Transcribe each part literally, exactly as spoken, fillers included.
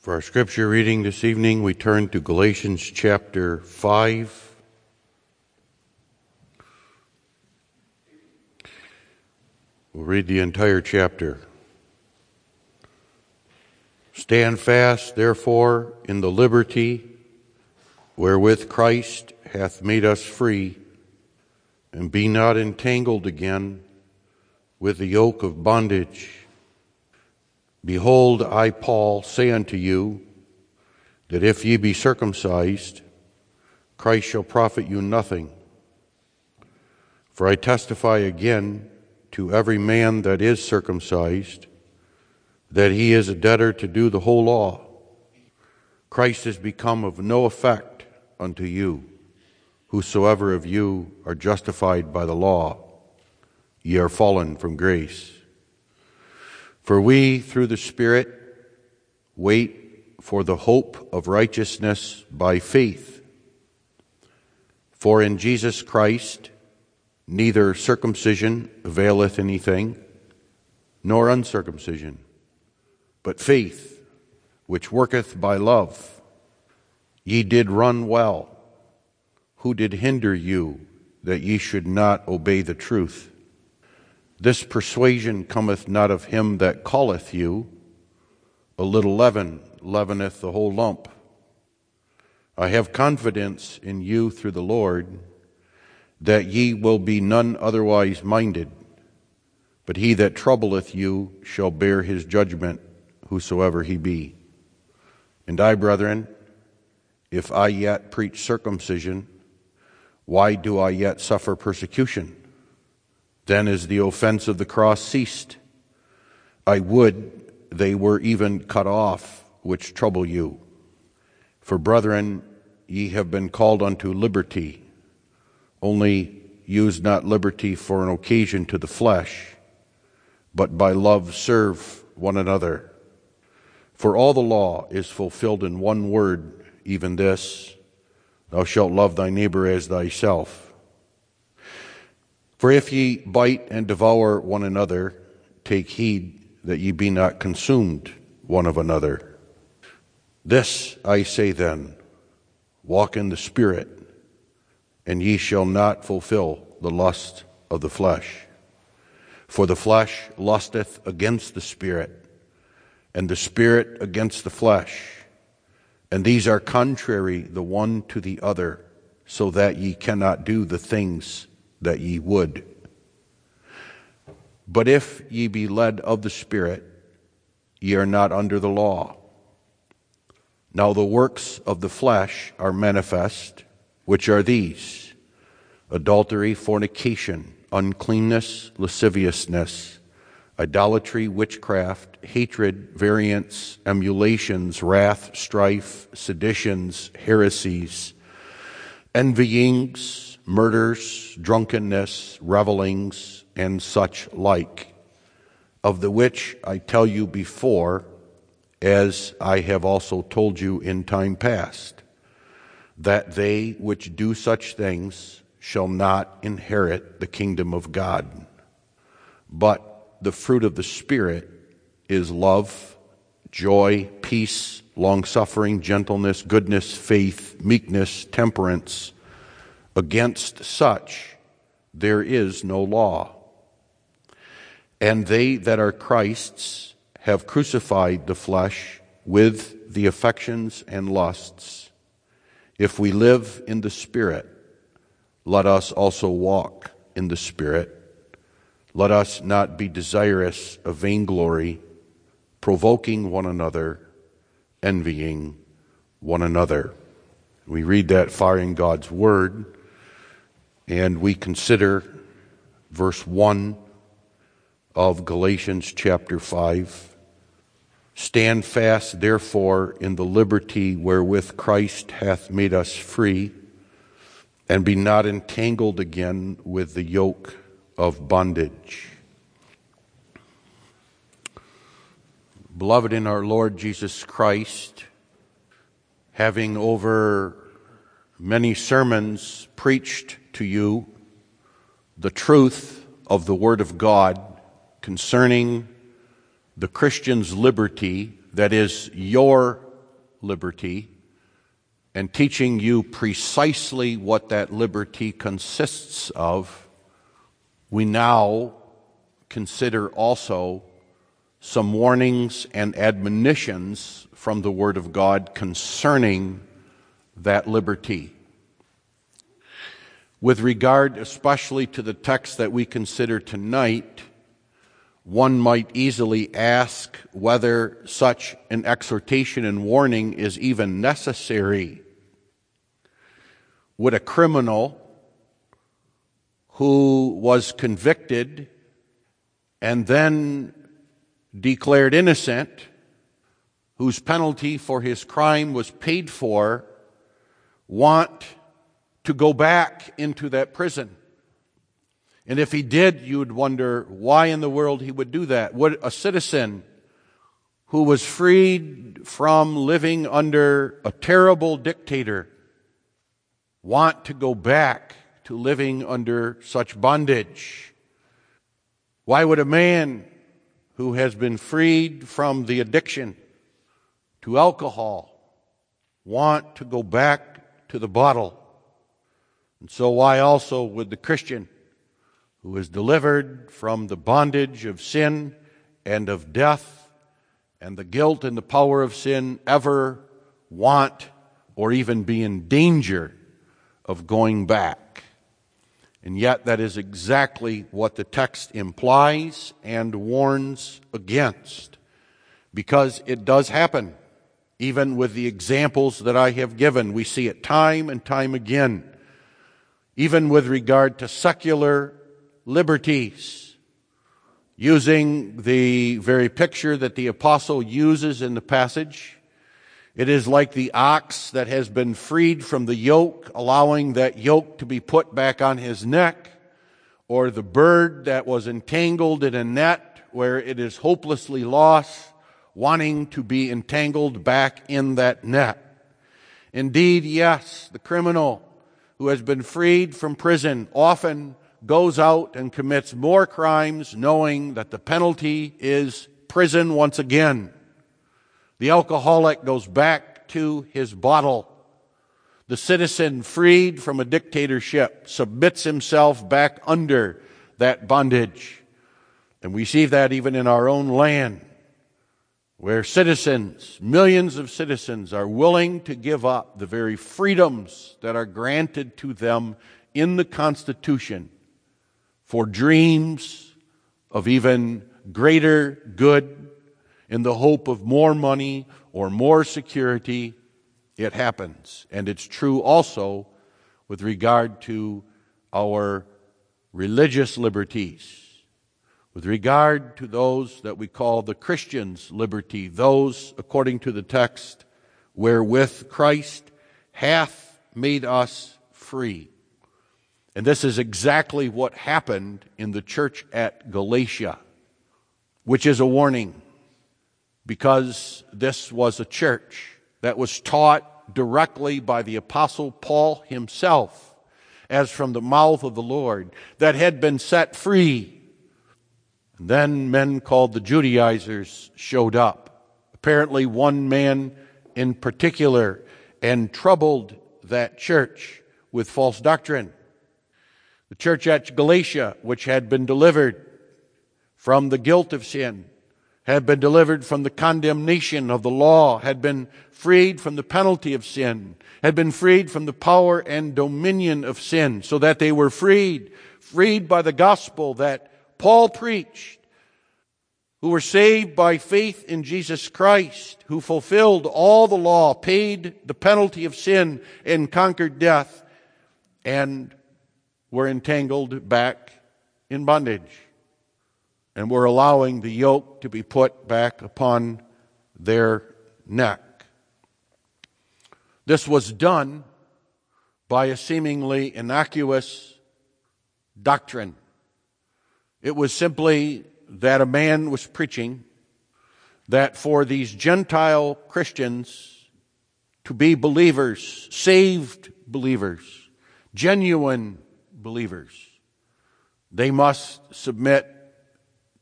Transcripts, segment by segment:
For our scripture reading this evening, we turn to Galatians chapter five. We'll read the entire chapter. Stand fast, therefore, in the liberty wherewith Christ hath made us free, and be not entangled again with the yoke of bondage. Behold, I, Paul, say unto you, that if ye be circumcised, Christ shall profit you nothing. For I testify again to every man that is circumcised, that he is a debtor to do the whole law. Christ is become of no effect unto you. Whosoever of you are justified by the law, ye are fallen from grace. For we, through the Spirit, wait for the hope of righteousness by faith. For in Jesus Christ neither circumcision availeth anything, nor uncircumcision, but faith, which worketh by love. Ye did run well. Who did hinder you that ye should not obey the truth? This persuasion cometh not of him that calleth you. A little leaven leaveneth the whole lump. I have confidence in you through the Lord, that ye will be none otherwise minded. But he that troubleth you shall bear his judgment, whosoever he be. And I, brethren, if I yet preach circumcision, why do I yet suffer persecution? Then is the offense of the cross ceased. I would they were even cut off, which trouble you. For, brethren, ye have been called unto liberty. Only use not liberty for an occasion to the flesh, but by love serve one another. For all the law is fulfilled in one word, even this, thou shalt love thy neighbor as thyself. For if ye bite and devour one another, take heed that ye be not consumed one of another. This I say then, walk in the Spirit, and ye shall not fulfill the lust of the flesh. For the flesh lusteth against the Spirit, and the Spirit against the flesh. And these are contrary the one to the other, so that ye cannot do the things that ye would. But if ye be led of the Spirit, ye are not under the law. Now the works of the flesh are manifest, which are these: adultery, fornication, uncleanness, lasciviousness, idolatry, witchcraft, hatred, variance, emulations, wrath, strife, seditions, heresies, envyings, murders, drunkenness, revelings, and such like, of the which I tell you before, as I have also told you in time past, that they which do such things shall not inherit the kingdom of God. But the fruit of the Spirit is love, joy, peace, long-suffering, gentleness, goodness, faith, meekness, temperance. Against such there is no law. And they that are Christ's have crucified the flesh with the affections and lusts. If we live in the Spirit, let us also walk in the Spirit. Let us not be desirous of vainglory, provoking one another, envying one another. We read that far in God's Word, and we consider verse one of Galatians chapter five. Stand fast, therefore, in the liberty wherewith Christ hath made us free, and be not entangled again with the yoke of bondage. Beloved in our Lord Jesus Christ, having over many sermons preached to you the truth of the Word of God concerning the Christian's liberty, that is, your liberty and teaching you precisely what that liberty consists of, we now consider also some warnings and admonitions from the Word of God concerning that liberty. With regard especially to the text that we consider tonight, one might easily ask whether such an exhortation and warning is even necessary. Would a criminal who was convicted and then declared innocent, whose penalty for his crime was paid for, want to go back into that prison? And if he did, you would wonder why in the world he would do that. Would a citizen who was freed from living under a terrible dictator want to go back to living under such bondage? Why would a man who has been freed from the addiction to alcohol want to go back to the bottle? And so why also would the Christian who is delivered from the bondage of sin and of death and the guilt and the power of sin ever want or even be in danger of going back? And yet that is exactly what the text implies and warns against, because it does happen. Even with the examples that I have given, we see it time and time again. Even with regard to secular liberties, using the very picture that the apostle uses in the passage, it is like the ox that has been freed from the yoke, allowing that yoke to be put back on his neck, or the bird that was entangled in a net where it is hopelessly lost, wanting to be entangled back in that net. Indeed, yes, the criminal who has been freed from prison often goes out and commits more crimes, knowing that the penalty is prison once again. The alcoholic goes back to his bottle. The citizen freed from a dictatorship submits himself back under that bondage. And we see that even in our own land, where citizens, millions of citizens, are willing to give up the very freedoms that are granted to them in the Constitution for dreams of even greater good, in the hope of more money or more security. It happens. And it's true also with regard to our religious liberties. With regard to those that we call the Christian's liberty, those, according to the text, wherewith Christ hath made us free. And this is exactly what happened in the church at Galatia, which is a warning, because this was a church that was taught directly by the Apostle Paul himself, as from the mouth of the Lord, that had been set free. And then men called the Judaizers showed up. Apparently one man in particular, and troubled that church with false doctrine. The church at Galatia, which had been delivered from the guilt of sin, had been delivered from the condemnation of the law, had been freed from the penalty of sin, had been freed from the power and dominion of sin, so that they were freed, freed by the gospel that Paul preached, who were saved by faith in Jesus Christ, who fulfilled all the law, paid the penalty of sin, and conquered death, and were entangled back in bondage, and were allowing the yoke to be put back upon their neck. This was done by a seemingly innocuous doctrine. It was simply that a man was preaching that for these Gentile Christians to be believers, saved believers, genuine believers, they must submit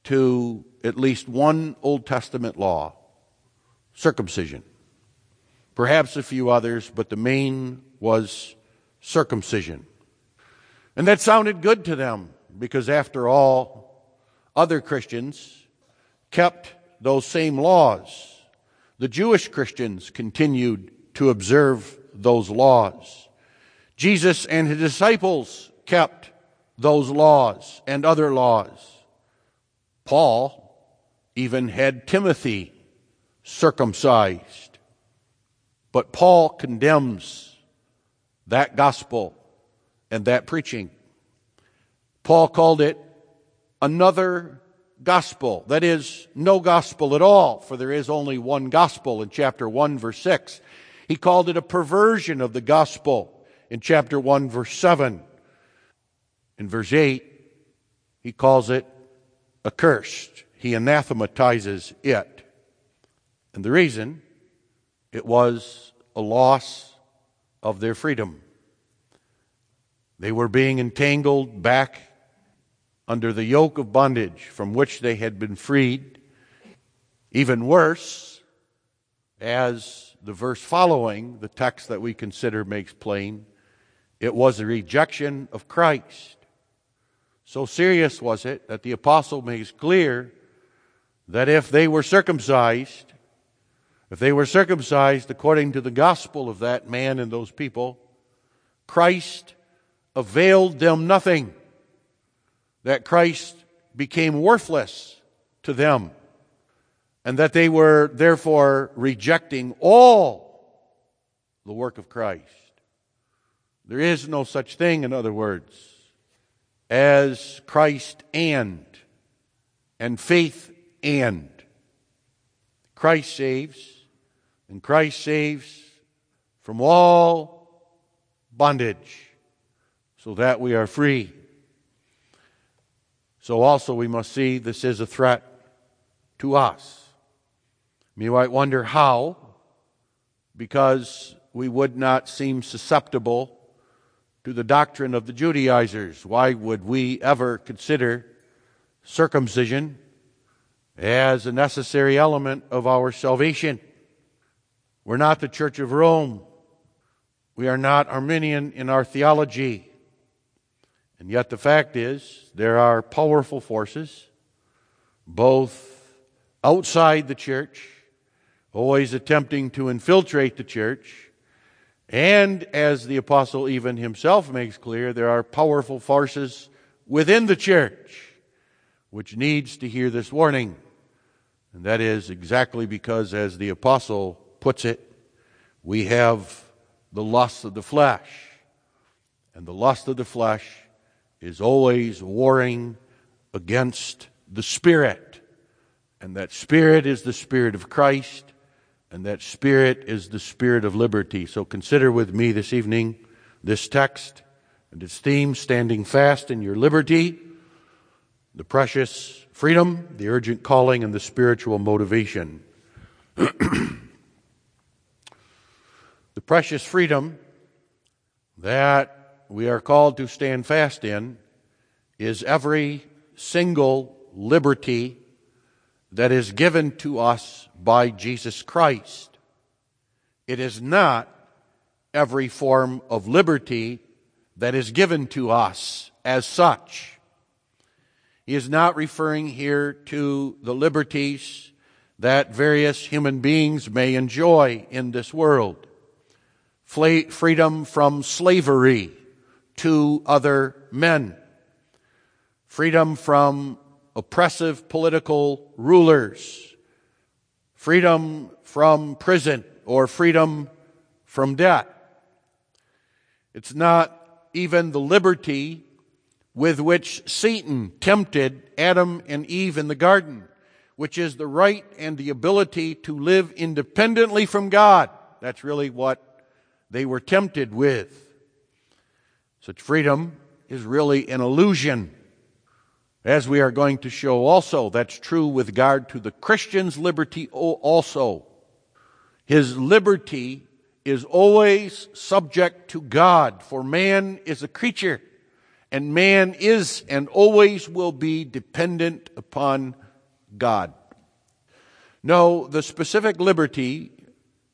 to at least one Old Testament law, circumcision. perhaps a few others, but the main was circumcision. And that sounded good to them, because after all, other Christians kept those same laws. The Jewish Christians continued to observe those laws. Jesus and his disciples kept those laws and other laws. Paul even had Timothy circumcised. But Paul condemns that gospel and that preaching. Paul called it another gospel. That is, no gospel at all, for there is only one gospel in chapter one, verse six. He called it a perversion of the gospel in chapter one, verse seven. In verse eight, he calls it accursed. He anathematizes it. And the reason, it was a loss of their freedom. They were being entangled back under the yoke of bondage from which they had been freed. Even worse, as the verse following, the text that we consider makes plain, it was a rejection of Christ. So serious was it that the apostle makes clear that if they were circumcised, if they were circumcised according to the gospel of that man and those people, Christ availed them nothing. That Christ became worthless to them, and that they were therefore rejecting all the work of Christ. There is no such thing, in other words, as Christ and, and faith and. Christ saves, and Christ saves from all bondage, so that we are free. So also we must see this is a threat to us. You might wonder how, because we would not seem susceptible to the doctrine of the Judaizers. Why would we ever consider circumcision as a necessary element of our salvation? We're not the Church of Rome. We are not Arminian in our theology. And yet the fact is, there are powerful forces, both outside the church, always attempting to infiltrate the church, and as the apostle even himself makes clear, there are powerful forces within the church, which needs to hear this warning. And that is exactly because, as the apostle puts it, we have the lust of the flesh. And the lust of the flesh is always warring against the Spirit. And that Spirit is the Spirit of Christ, and that Spirit is the Spirit of liberty. So consider with me this evening this text and its theme, standing fast in your liberty, the precious freedom, the urgent calling, and the spiritual motivation. The precious freedom that we are called to stand fast in is every single liberty that is given to us by Jesus Christ. It is not every form of liberty that is given to us as such. He is not referring here to the liberties that various human beings may enjoy in this world. Freedom from slavery to other men. Freedom from oppressive political rulers. Freedom from prison or freedom from debt. It's not even the liberty with which Satan tempted Adam and Eve in the garden, which is the right and the ability to live independently from God. That's really what they were tempted with. Such freedom is really an illusion. As we are going to show also, that's true with regard to the Christian's liberty also. His liberty is always subject to God, for man is a creature, and man is and always will be dependent upon God. No, the specific liberty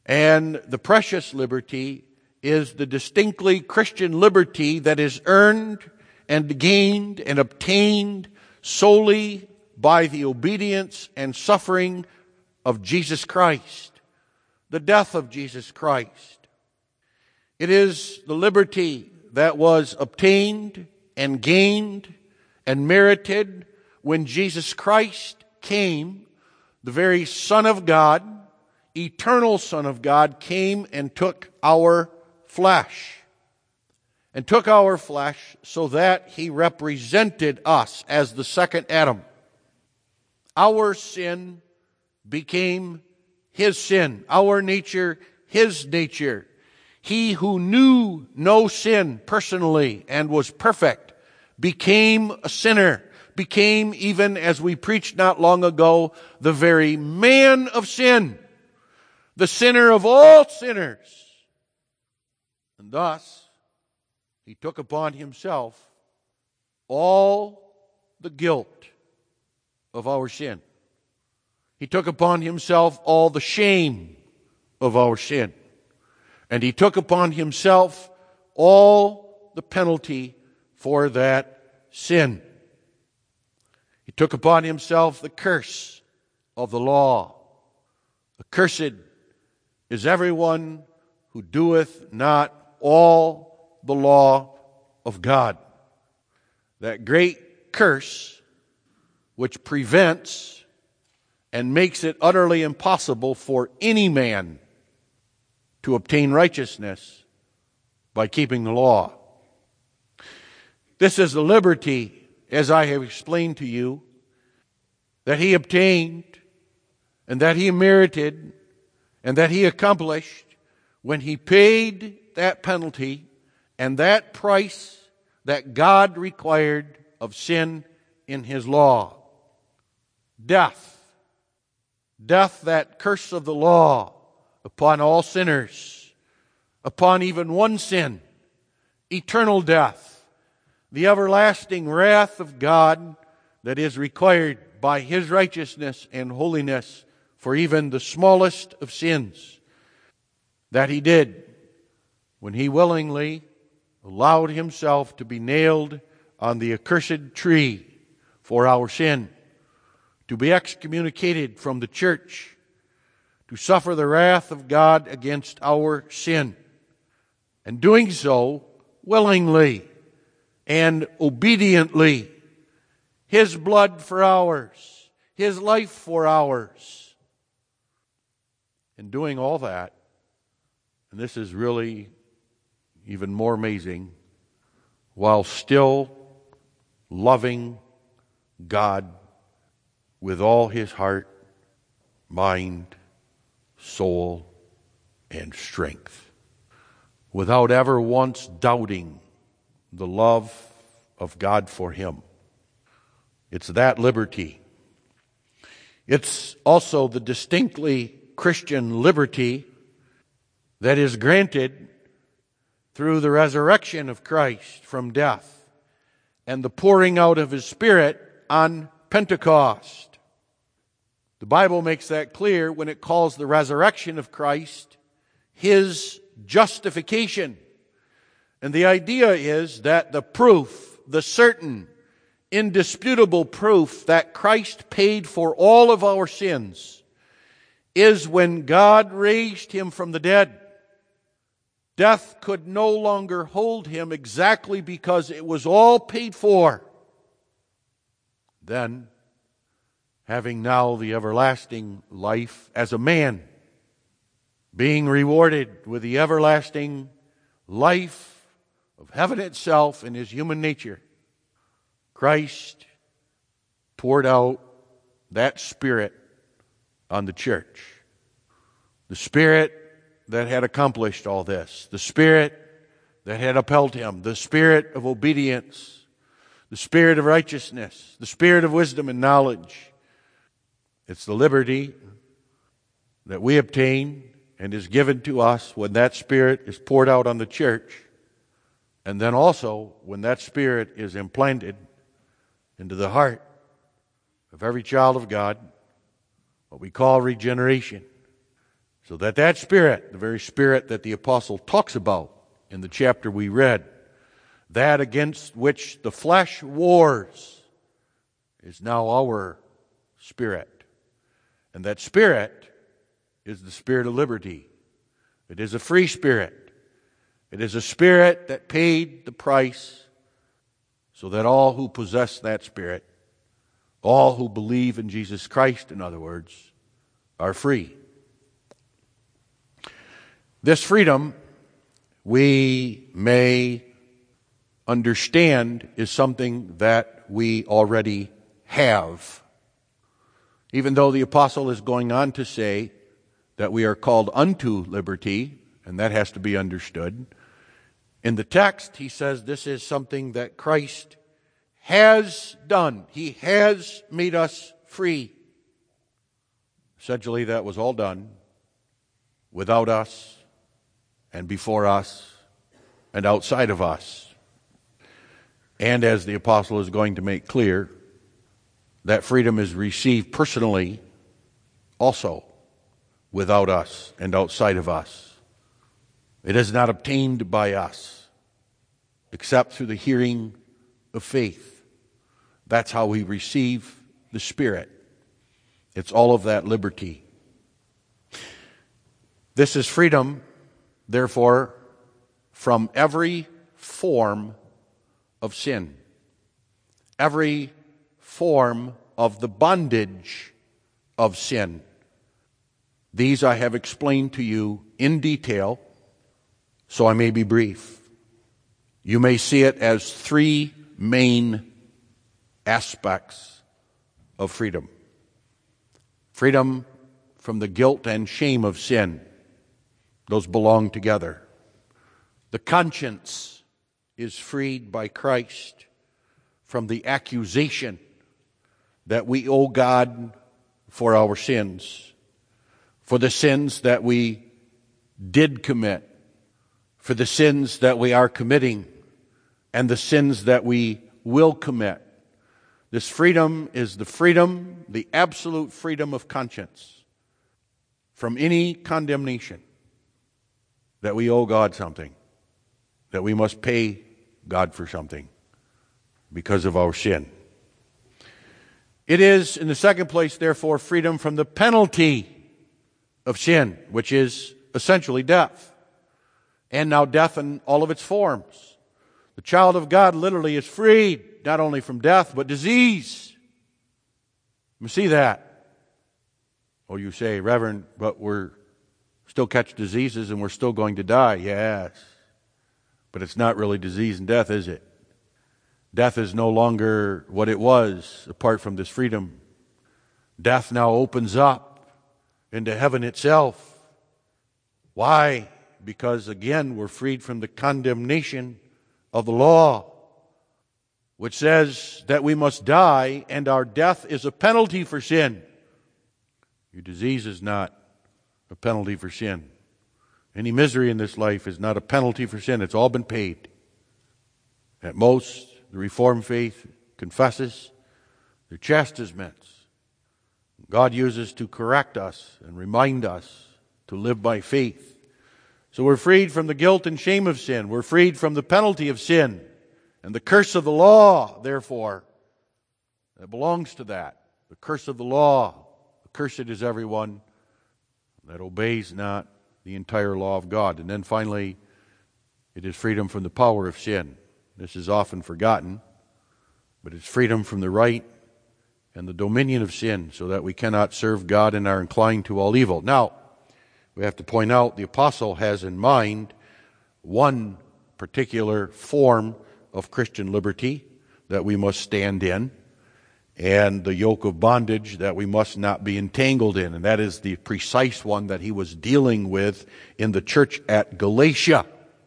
And the precious liberty is the distinctly Christian liberty that is earned and gained and obtained solely by the obedience and suffering of Jesus Christ, the death of Jesus Christ. It is the liberty that was obtained and gained and merited when Jesus Christ came, the very Son of God, eternal Son of God, came and took our flesh. And took our flesh so that He represented us as the second Adam. Our sin became His sin. Our nature, His nature. He who knew no sin personally and was perfect became a sinner. Became, even as we preached not long ago, the very man of sin. The sinner of all sinners. And thus, He took upon Himself all the guilt of our sin. He took upon Himself all the shame of our sin. And He took upon Himself all the penalty for that sin. He took upon Himself the curse of the law. Accursed is everyone who doeth not all the law of God. That great curse which prevents and makes it utterly impossible for any man to obtain righteousness by keeping the law. This is the liberty, as I have explained to you, that He obtained and that He merited and that He accomplished when He paid that penalty and that price that God required of sin in His law. Death. Death, that curse of the law upon all sinners, upon even one sin. Eternal death. The everlasting wrath of God that is required by His righteousness and holiness for even the smallest of sins. That He did when He willingly allowed Himself to be nailed on the accursed tree for our sin, to be excommunicated from the church, to suffer the wrath of God against our sin, and doing so willingly and obediently. His blood for ours, His life for ours. In doing all that, and this is really even more amazing, while still loving God with all His heart, mind, soul, and strength, without ever once doubting the love of God for him. It's that liberty. It's also the distinctly Christian liberty that is granted through the resurrection of Christ from death and the pouring out of His Spirit on Pentecost. The Bible makes that clear when it calls the resurrection of Christ His justification. And the idea is that the proof, the certain, indisputable proof that Christ paid for all of our sins is when God raised Him from the dead. Death could no longer hold Him exactly because it was all paid for. Then, having now the everlasting life as a man, being rewarded with the everlasting life of heaven itself in His human nature, Christ poured out that Spirit on the church. The Spirit that had accomplished all this. The Spirit that had upheld Him. The Spirit of obedience. The Spirit of righteousness. The Spirit of wisdom and knowledge. It's the liberty that we obtain and is given to us when that Spirit is poured out on the church. And then also when that Spirit is implanted into the heart of every child of God, what we call regeneration. So that that Spirit, the very Spirit that the apostle talks about in the chapter we read, that against which the flesh wars, is now our spirit. And that Spirit is the Spirit of liberty. It is a free Spirit. It is a Spirit that paid the price so that all who possess that Spirit, all who believe in Jesus Christ, in other words, are free. This freedom, we may understand, is something that we already have. Even though the apostle is going on to say that we are called unto liberty, and that has to be understood, in the text he says this is something that Christ has done. He has made us free. Essentially, that was all done without us and before us and outside of us. And as the apostle is going to make clear, that freedom is received personally also without us and outside of us. It is not obtained by us except through the hearing of faith. That's how we receive the Spirit. It's all of that liberty. This is freedom, therefore, from every form of sin, every form of the bondage of sin. These I have explained to you in detail, so I may be brief. You may see it as three main aspects of freedom. Freedom from the guilt and shame of sin. Those belong together. The conscience is freed by Christ from the accusation that we owe God for our sins, for the sins that we did commit, for the sins that we are committing, and the sins that we will commit. This freedom is the freedom, the absolute freedom of conscience from any condemnation that we owe God something, that we must pay God for something because of our sin. It is, in the second place, therefore, freedom from the penalty of sin, which is essentially death. And now death in all of its forms. The child of God literally is freed, not only from death, but disease. You see that. Oh, you say, Reverend, but we're still catch diseases and we're still going to die. Yes. But it's not really disease and death, is it? Death is no longer what it was apart from this freedom. Death now opens up into heaven itself. Why? Because again, we're freed from the condemnation of the law, which says that we must die, and our death is a penalty for sin. Your disease is not a penalty for sin. Any misery in this life is not a penalty for sin. It's all been paid. At most, the Reformed faith confesses their chastisements. God uses to correct us and remind us to live by faith. So we're freed from the guilt and shame of sin. We're freed from the penalty of sin and the curse of the law, therefore, that belongs to that. The curse of the law. Cursed is everyone that obeys not the entire law of God. And then finally, it is freedom from the power of sin. This is often forgotten, but it's freedom from the right and the dominion of sin, so that we cannot serve God and are inclined to all evil. Now, we have to point out the apostle has in mind one particular form of Christian liberty that we must stand in, and the yoke of bondage that we must not be entangled in. And that is the precise one that he was dealing with in the church at Galatia.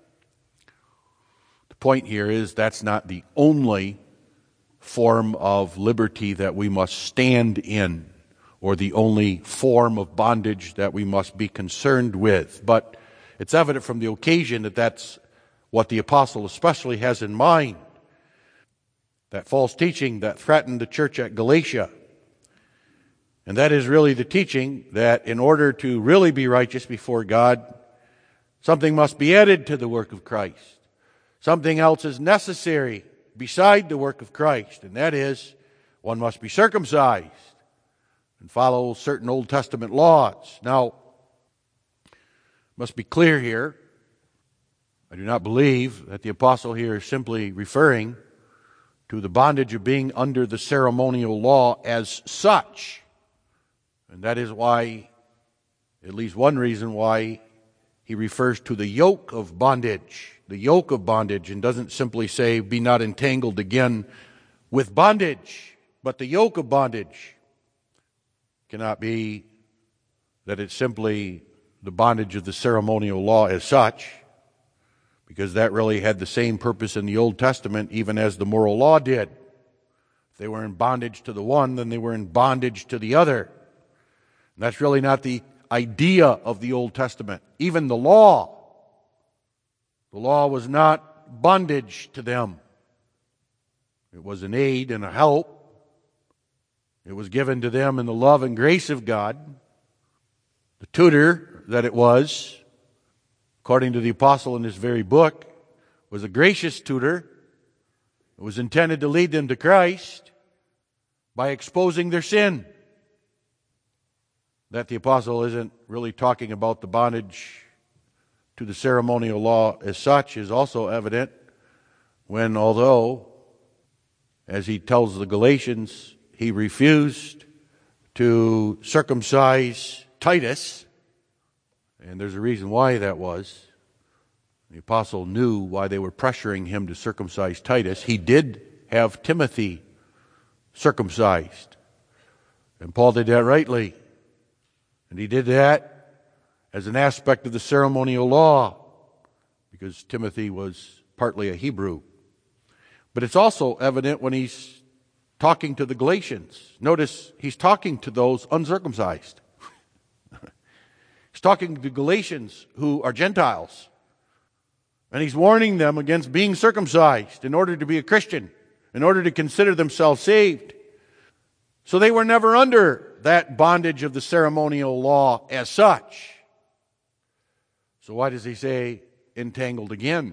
The point here is that's not the only form of liberty that we must stand in, or the only form of bondage that we must be concerned with. But it's evident from the occasion that that's what the apostle especially has in mind. That false teaching that threatened the church at Galatia. And that is really the teaching that in order to really be righteous before God, something must be added to the work of Christ. Something else is necessary beside the work of Christ, and that is one must be circumcised and follow certain Old Testament laws. Now, it must be clear here, I do not believe that the apostle here is simply referring to the bondage of being under the ceremonial law as such. And that is why, at least one reason why, he refers to the yoke of bondage, the yoke of bondage, and doesn't simply say, be not entangled again with bondage. But the yoke of bondage cannot be that it's simply the bondage of the ceremonial law as such, because that really had the same purpose in the Old Testament even as the moral law did. If they were in bondage to the one, then they were in bondage to the other. And that's really not the idea of the Old Testament. Even the law, the law was not bondage to them. It was an aid and a help. It was given to them in the love and grace of God. The tutor that it was, according to the apostle in this very book, was a gracious tutor. It was intended to lead them to Christ by exposing their sin. That the apostle isn't really talking about the bondage to the ceremonial law as such is also evident when, although, as he tells the Galatians, he refused to circumcise Titus, and there's a reason why that was. The apostle knew why they were pressuring him to circumcise Titus. He did have Timothy circumcised, and Paul did that rightly. And he did that as an aspect of the ceremonial law, because Timothy was partly a Hebrew. But it's also evident when he's talking to the Galatians. Notice he's talking to those uncircumcised. He's talking to Galatians who are Gentiles. And he's warning them against being circumcised in order to be a Christian, in order to consider themselves saved. So they were never under that bondage of the ceremonial law as such. So why does he say entangled again?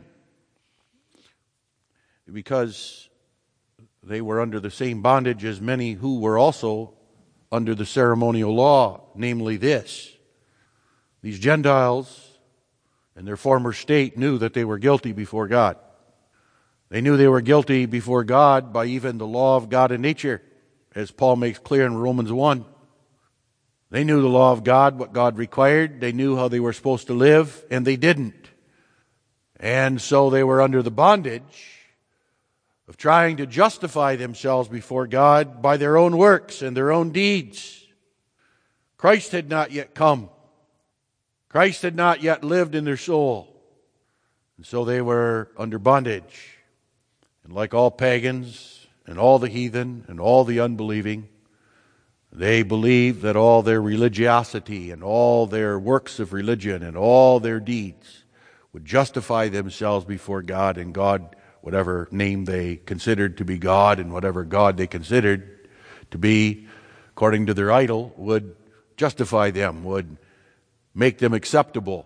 Because they were under the same bondage as many who were also under the ceremonial law, namely this. These Gentiles in their former state knew that they were guilty before God. They knew they were guilty before God by even the law of God in nature, as Paul makes clear in Romans one. They knew the law of God, what God required. They knew how they were supposed to live, and they didn't. And so they were under the bondage of trying to justify themselves before God by their own works and their own deeds. Christ had not yet come. Christ had not yet lived in their soul. And so they were under bondage. And like all pagans and all the heathen and all the unbelieving, they believed that all their religiosity and all their works of religion and all their deeds would justify themselves before God, and God, whatever name they considered to be God and whatever God they considered to be according to their idol, would justify them, would make them acceptable.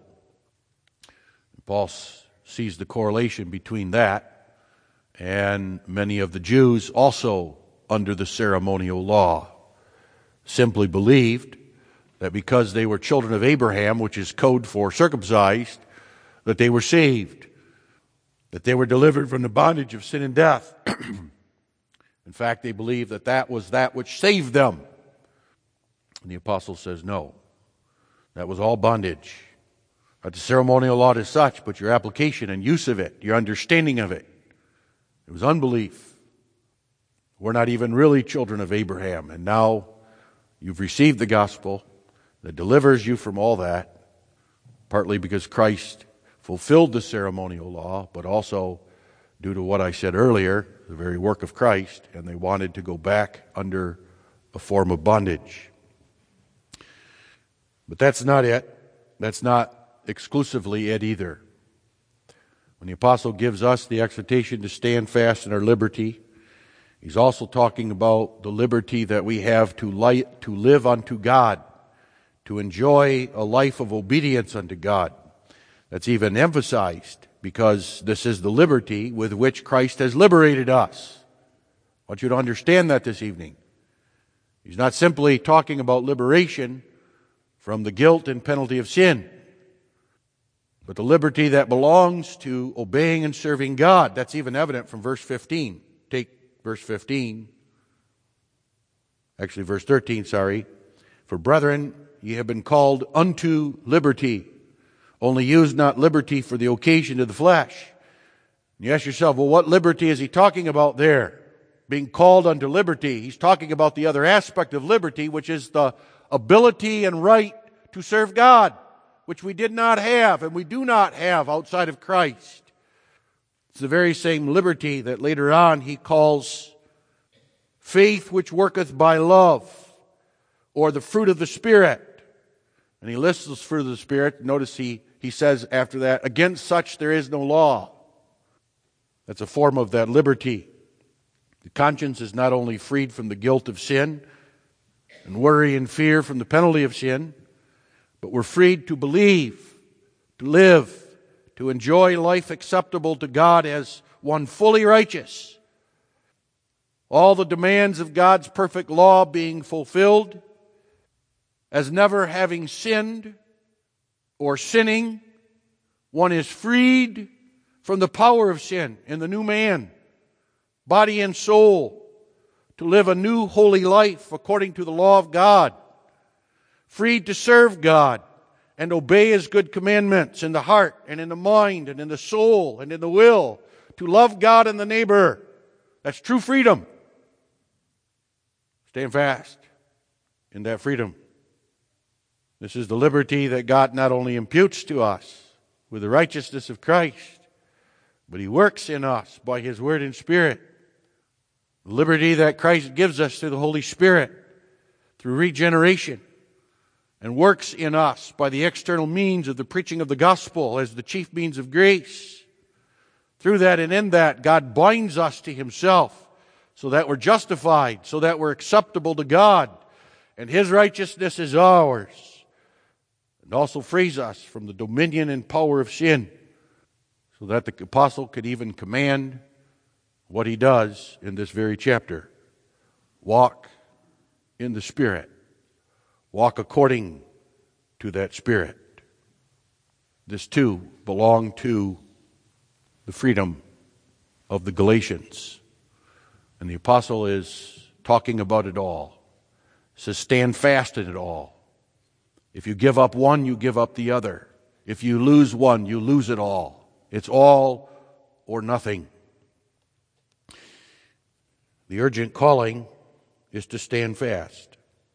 Paul sees the correlation between that and many of the Jews also under the ceremonial law simply believed that because they were children of Abraham, which is code for circumcised, that they were saved, that they were delivered from the bondage of sin and death. In fact, they believed that that was that which saved them. And the apostle says, no, that was all bondage. Not the ceremonial law as such, but your application and use of it, your understanding of it. It was unbelief. We're not even really children of Abraham, and now you've received the gospel that delivers you from all that, partly because Christ fulfilled the ceremonial law, but also due to what I said earlier, the very work of Christ, and they wanted to go back under a form of bondage. But that's not it. That's not exclusively it either. When the apostle gives us the exhortation to stand fast in our liberty, He's also talking about the liberty that we have to, li- to live unto God, to enjoy a life of obedience unto God. That's even emphasized because this is the liberty with which Christ has liberated us. I want you to understand that this evening. He's not simply talking about liberation from the guilt and penalty of sin, but the liberty that belongs to obeying and serving God. That's even evident from verse fifteen. Take verse fifteen. Actually, verse thirteen, sorry. For brethren, ye have been called unto liberty. Only use not liberty for the occasion of the flesh. And you ask yourself, well, what liberty is he talking about there? Being called unto liberty. He's talking about the other aspect of liberty, which is the ability and right to serve God, which we did not have and we do not have outside of Christ. It's the very same liberty that later on he calls faith which worketh by love, or the fruit of the Spirit. And he lists the fruit of the Spirit. Notice he, he says after that, against such there is no law. That's a form of that liberty. The conscience is not only freed from the guilt of sin and worry and fear from the penalty of sin, but we're freed to believe, to live, to enjoy life acceptable to God as one fully righteous. All the demands of God's perfect law being fulfilled, as never having sinned or sinning, one is freed from the power of sin in the new man, body and soul, to live a new holy life according to the law of God, freed to serve God and obey His good commandments in the heart and in the mind and in the soul and in the will, to love God and the neighbor. That's true freedom. Stand fast in that freedom. This is the liberty that God not only imputes to us with the righteousness of Christ, but He works in us by His Word and Spirit. The liberty that Christ gives us through the Holy Spirit, through regeneration, and works in us by the external means of the preaching of the gospel as the chief means of grace. Through that and in that, God binds us to Himself so that we're justified, so that we're acceptable to God, and His righteousness is ours. And also frees us from the dominion and power of sin, so that the apostle could even command what he does in this very chapter. Walk in the Spirit. Walk according to that Spirit. This too belonged to the freedom of the Galatians. And the apostle is talking about it all. He says, stand fast in it all. If you give up one, you give up the other. If you lose one, you lose it all. It's all or nothing. The urgent calling is to stand fast.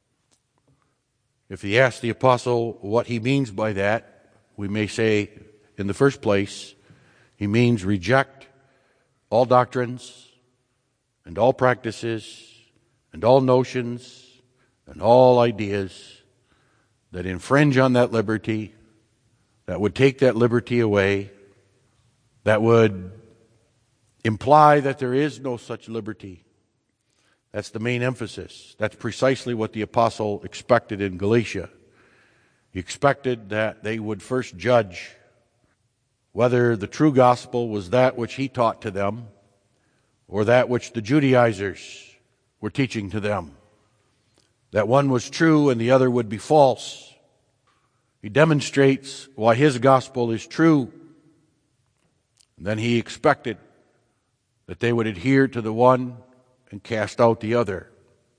If he asks the apostle what he means by that, we may say, in the first place, he means reject all doctrines and all practices and all notions and all ideas that infringe on that liberty, that would take that liberty away, that would imply that there is no such liberty. That's the main emphasis. That's precisely what the apostle expected in Galatia. He expected that they would first judge whether the true gospel was that which he taught to them or that which the Judaizers were teaching to them. That one was true and the other would be false. He demonstrates why his gospel is true. And then he expected that they would adhere to the one and cast out the other.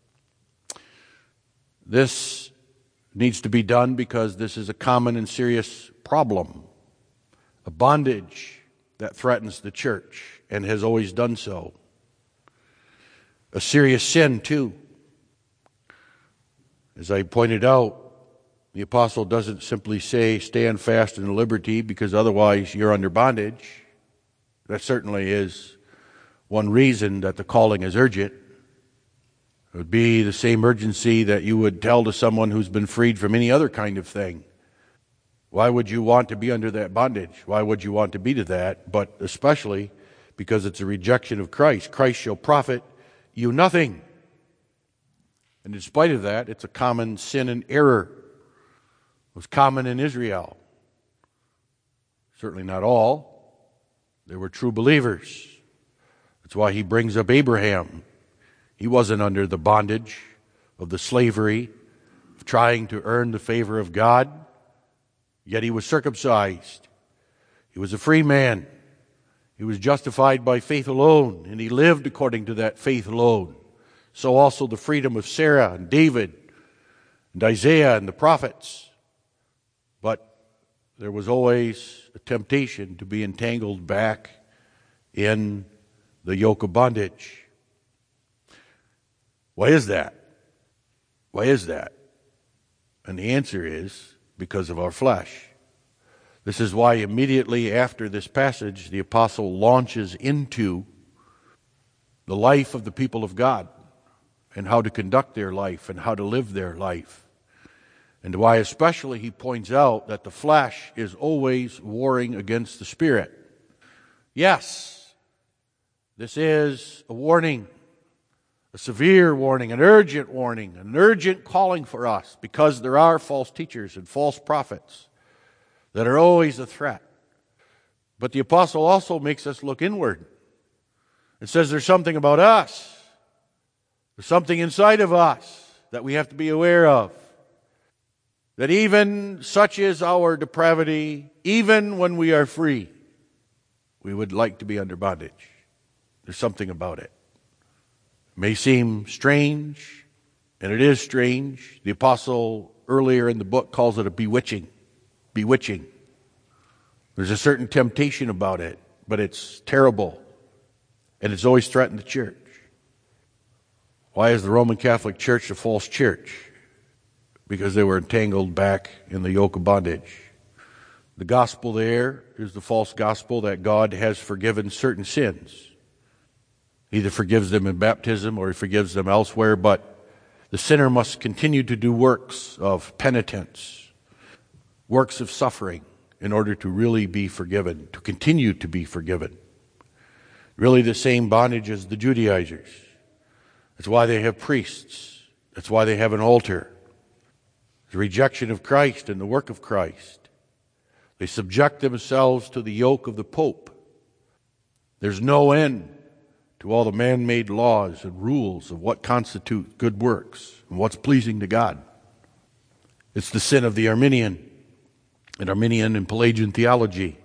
This needs to be done because this is a common and serious problem, a bondage that threatens the church and has always done so. A serious sin, too. As I pointed out, the apostle doesn't simply say, stand fast in liberty, because otherwise you're under bondage. That certainly is one reason that the calling is urgent. It would be the same urgency that you would tell to someone who's been freed from any other kind of thing. Why would you want to be under that bondage? Why would you want to be to that? But especially because it's a rejection of Christ. Christ shall profit you nothing. And in spite of that, it's a common sin and error. It was common in Israel. Certainly not all. They were true believers. That's why he brings up Abraham. He wasn't under the bondage of the slavery of trying to earn the favor of God, yet he was circumcised. He was a free man. He was justified by faith alone, and he lived according to that faith alone. So also the freedom of Sarah and David and Isaiah and the prophets. But there was always a temptation to be entangled back in the yoke of bondage. Why is that? Why is that? And the answer is because of our flesh. This is why immediately after this passage, the apostle launches into the life of the people of God and how to conduct their life and how to live their life. And why especially he points out that the flesh is always warring against the spirit. Yes, this is a warning, a severe warning, an urgent warning, an urgent calling for us, because there are false teachers and false prophets that are always a threat. But the apostle also makes us look inward. It says there's something about us. There's something inside of us that we have to be aware of. That even such is our depravity, even when we are free, we would like to be under bondage. There's something about it. It may seem strange, and it is strange. The apostle earlier in the book calls it a bewitching. Bewitching. There's a certain temptation about it, but it's terrible, and it's always threatened the church. Why is the Roman Catholic Church a false church? Because they were entangled back in the yoke of bondage. The gospel there is the false gospel that God has forgiven certain sins. He either forgives them in baptism or he forgives them elsewhere, but the sinner must continue to do works of penitence, works of suffering, in order to really be forgiven, to continue to be forgiven. Really the same bondage as the Judaizers. That's why they have priests. That's why they have an altar. The rejection of Christ and the work of Christ. They subject themselves to the yoke of the Pope. There's no end to all the man-made laws and rules of what constitutes good works and what's pleasing to God. It's the sin of the Arminian, and Arminian and Pelagian theology.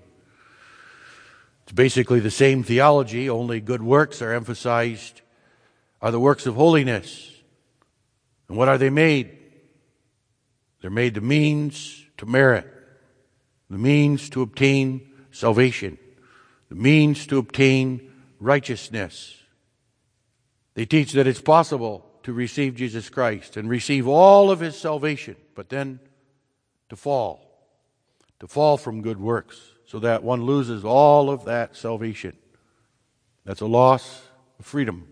It's basically the same theology, only good works are emphasized, are the works of holiness. And what are they made? They're made the means to merit, the means to obtain salvation, the means to obtain righteousness. They teach that it's possible to receive Jesus Christ and receive all of his salvation, but then to fall, to fall from good works, so that one loses all of that salvation. That's a loss of freedom.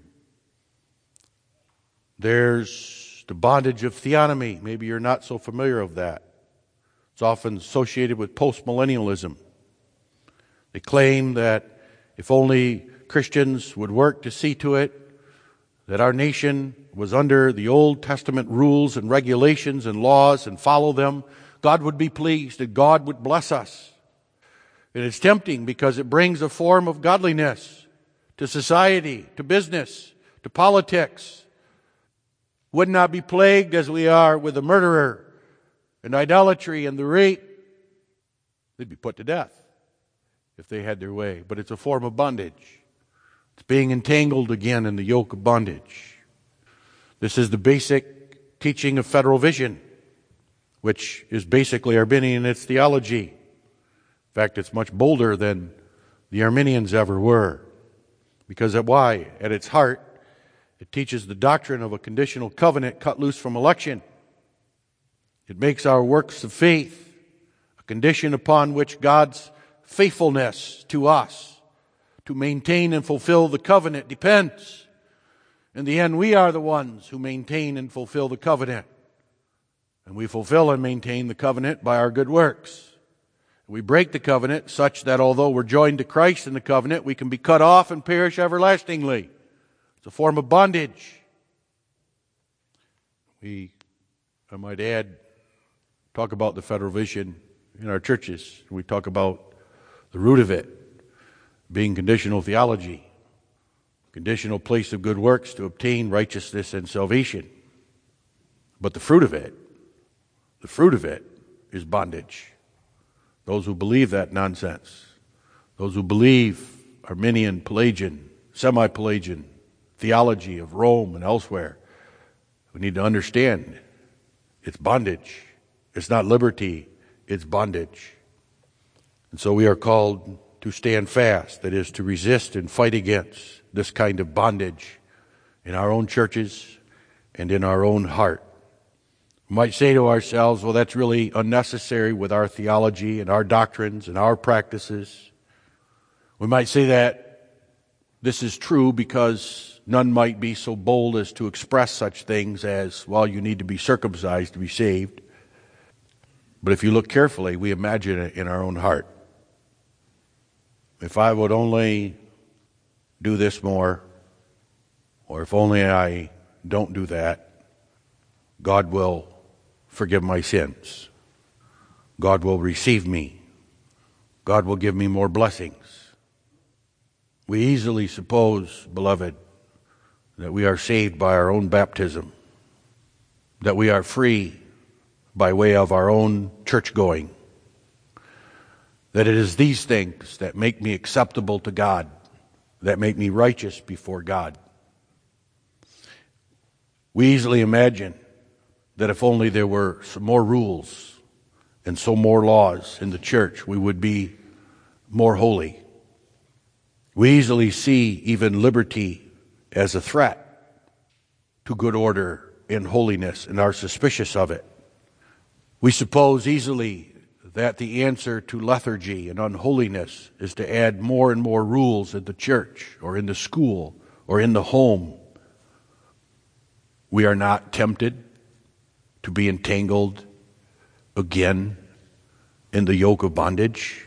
There's the bondage of theonomy. Maybe you're not so familiar with that. It's often associated with postmillennialism. They claim that if only Christians would work to see to it that our nation was under the Old Testament rules and regulations and laws and follow them, God would be pleased and God would bless us. And it's tempting because it brings a form of godliness to society, to business, to politics. Would not be plagued as we are with the murderer and idolatry and the rape. They'd be put to death if they had their way. But it's a form of bondage. It's being entangled again in the yoke of bondage. This is the basic teaching of federal vision, which is basically Arminian in its theology. In fact, it's much bolder than the Arminians ever were. Because at why? At its heart, it teaches the doctrine of a conditional covenant cut loose from election. It makes our works of faith a condition upon which God's faithfulness to us to maintain and fulfill the covenant depends. In the end, we are the ones who maintain and fulfill the covenant. And we fulfill and maintain the covenant by our good works. We break the covenant such that although we're joined to Christ in the covenant, we can be cut off and perish everlastingly. It's a form of bondage. We, I might add, talk about the federal vision in our churches. We talk about the root of it being conditional theology, conditional place of good works to obtain righteousness and salvation. But the fruit of it, the fruit of it is bondage. Those who believe that nonsense, those who believe Arminian, Pelagian, semi-Pelagian theology of Rome and elsewhere, we need to understand it's bondage. It's not liberty, it's bondage. And so we are called to stand fast, that is, to resist and fight against this kind of bondage in our own churches and in our own heart. We might say to ourselves, well, that's really unnecessary with our theology and our doctrines and our practices. We might say that this is true because none might be so bold as to express such things as, well, you need to be circumcised to be saved. But if you look carefully, we imagine it in our own heart. If I would only do this more, or if only I don't do that, God will forgive my sins. God will receive me. God will give me more blessings. We easily suppose, beloved, that we are saved by our own baptism, that we are free by way of our own church going, that it is these things that make me acceptable to God, that make me righteous before God. We easily imagine that if only there were some more rules and so more laws in the church, we would be more holy. We easily see even liberty as a threat to good order and holiness and are suspicious of it. We suppose easily that the answer to lethargy and unholiness is to add more and more rules in the church or in the school or in the home. We are not tempted to be entangled again in the yoke of bondage.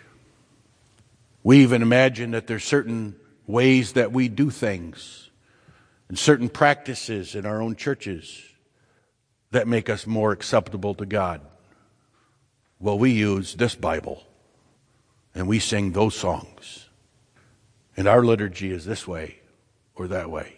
We even imagine that there's certain ways that we do things and certain practices in our own churches that make us more acceptable to God. Well, we use this Bible and we sing those songs, and our liturgy is this way or that way.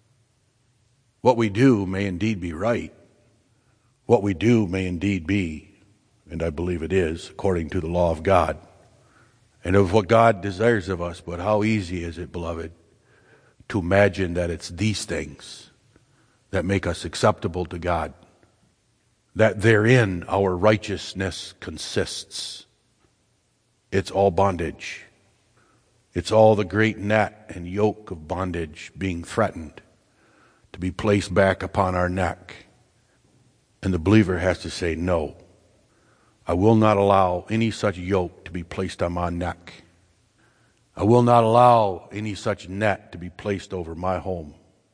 What we do may indeed be right. What we do may indeed be, and I believe it is, according to the law of God and of what God desires of us. But how easy is it, beloved, to imagine that it's these things that make us acceptable to God, that therein our righteousness consists. It's all bondage. It's all the great net and yoke of bondage being threatened to be placed back upon our neck. And the believer has to say, no, I will not allow any such yoke to be placed on my neck. I will not allow any such net to be placed over my home.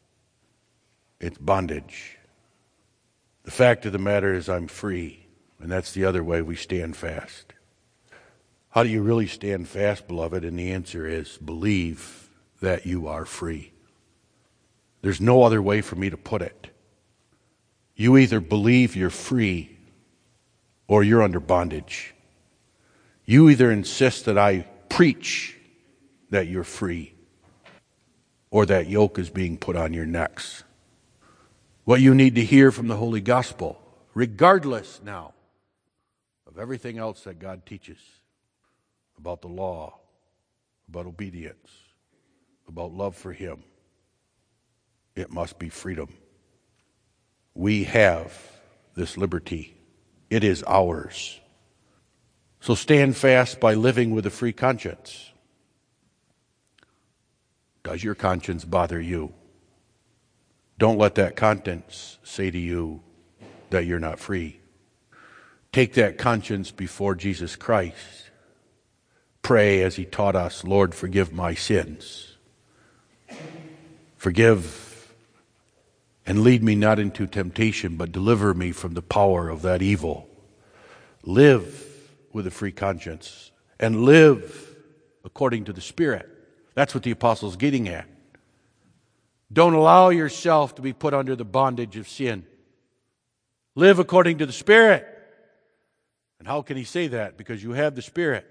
It's bondage. The fact of the matter is I'm free, and that's the other way we stand fast. How do you really stand fast, beloved? And the answer is believe that you are free. There's no other way for me to put it. You either believe you're free or you're under bondage. You either insist that I preach that you're free or that yoke is being put on your necks. What you need to hear from the Holy Gospel, regardless now of everything else that God teaches about the law, about obedience, about love for Him, it must be freedom. We have this liberty. It is ours. So stand fast by living with a free conscience. Does your conscience bother you? Don't let that conscience say to you that you're not free. Take that conscience before Jesus Christ. Pray as He taught us, Lord, forgive my sins. Forgive and lead me not into temptation, but deliver me from the power of that evil. Live with a free conscience and live according to the Spirit. That's what the apostle's getting at. Don't allow yourself to be put under the bondage of sin. Live according to the Spirit. And how can he say that? Because you have the Spirit.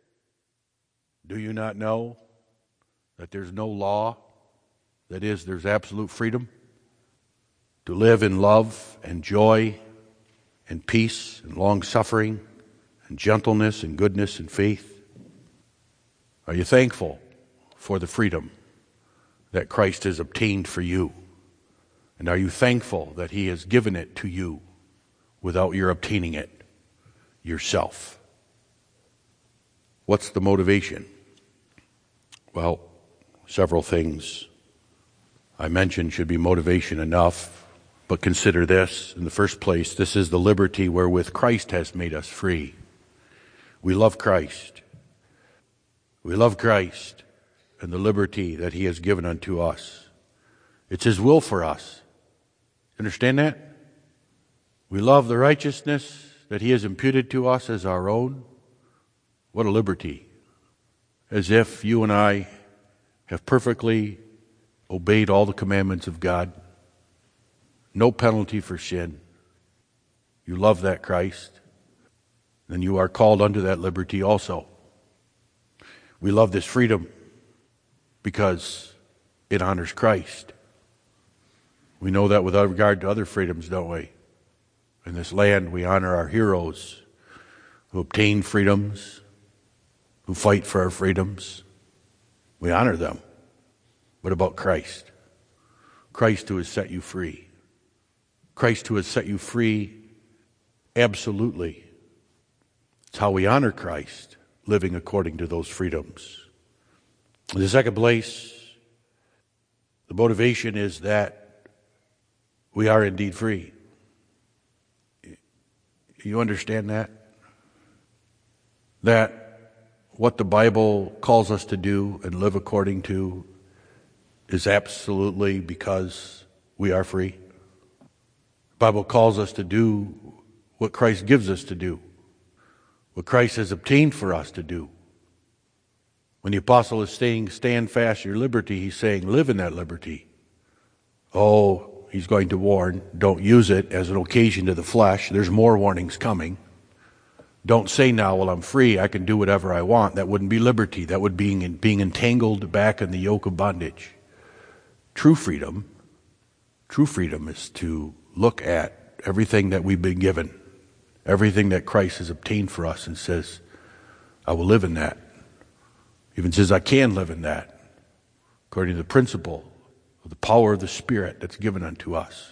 Do you not know that there's no law? That is, there's absolute freedom to live in love and joy and peace and long-suffering and gentleness and goodness and faith. Are you thankful for the freedom that Christ has obtained for you? And are you thankful that he has given it to you without your obtaining it yourself? What's the motivation? Well, several things I mentioned should be motivation enough, but consider this. In the first place, this is the liberty wherewith Christ has made us free. We love Christ. We love Christ and the liberty that he has given unto us. It's his will for us. Understand that? We love the righteousness that he has imputed to us as our own. What a liberty. As if you and I have perfectly obeyed all the commandments of God. No penalty for sin. You love that Christ. Then you are called unto that liberty also. We love this freedom because it honors Christ. We know that without regard to other freedoms, don't we? In this land, we honor our heroes who obtain freedoms, who fight for our freedoms. We honor them. What about Christ? Christ who has set you free. Christ who has set you free absolutely. It's how we honor Christ, living according to those freedoms. In the second place, the motivation is that we are indeed free. You understand that? That what the Bible calls us to do and live according to is absolutely because we are free. The Bible calls us to do what Christ gives us to do, what Christ has obtained for us to do. When the apostle is saying, stand fast your liberty, he's saying, live in that liberty. Oh, he's going to warn, don't use it as an occasion to the flesh. There's more warnings coming. Don't say now, well, I'm free, I can do whatever I want. That wouldn't be liberty. That would be being, being entangled back in the yoke of bondage. True freedom, true freedom is to look at everything that we've been given, everything that Christ has obtained for us, and says, I will live in that. Even says, I can live in that, according to the principle of the power of the Spirit that's given unto us.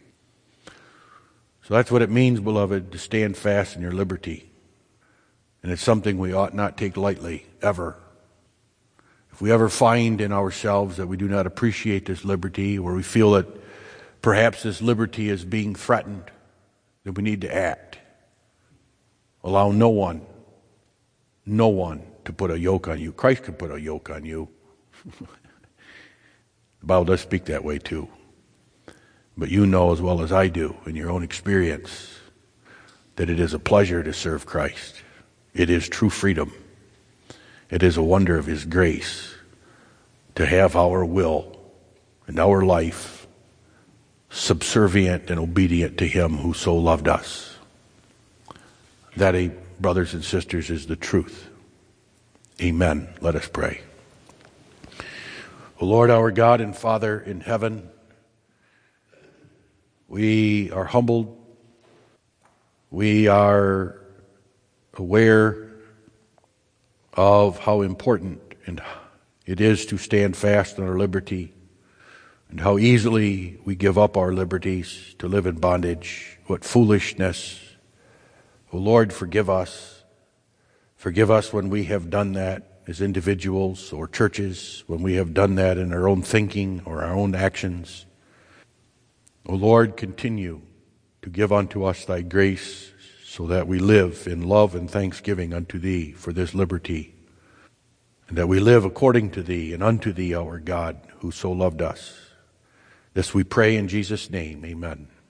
So that's what it means, beloved, to stand fast in your liberty. And it's something we ought not take lightly, ever. If we ever find in ourselves that we do not appreciate this liberty, or we feel that perhaps this liberty is being threatened, then we need to act. Allow no one, no one to put a yoke on you. Christ can put a yoke on you. The Bible does speak that way too. But you know as well as I do in your own experience that it is a pleasure to serve Christ. It is true freedom. It is a wonder of his grace to have our will and our life subservient and obedient to him who so loved us. That, eh, brothers and sisters, is the truth. Amen. Let us pray. O Lord, our God and Father in heaven, we are humbled. We are aware of how important and it is to stand fast in our liberty, and how easily we give up our liberties to live in bondage. What foolishness. O Lord, forgive us. Forgive us when we have done that as individuals or churches, when we have done that in our own thinking or our own actions. O Lord, continue to give unto us thy grace so that we live in love and thanksgiving unto thee for this liberty, and that we live according to thee and unto thee, our God, who so loved us. This we pray in Jesus' name. Amen.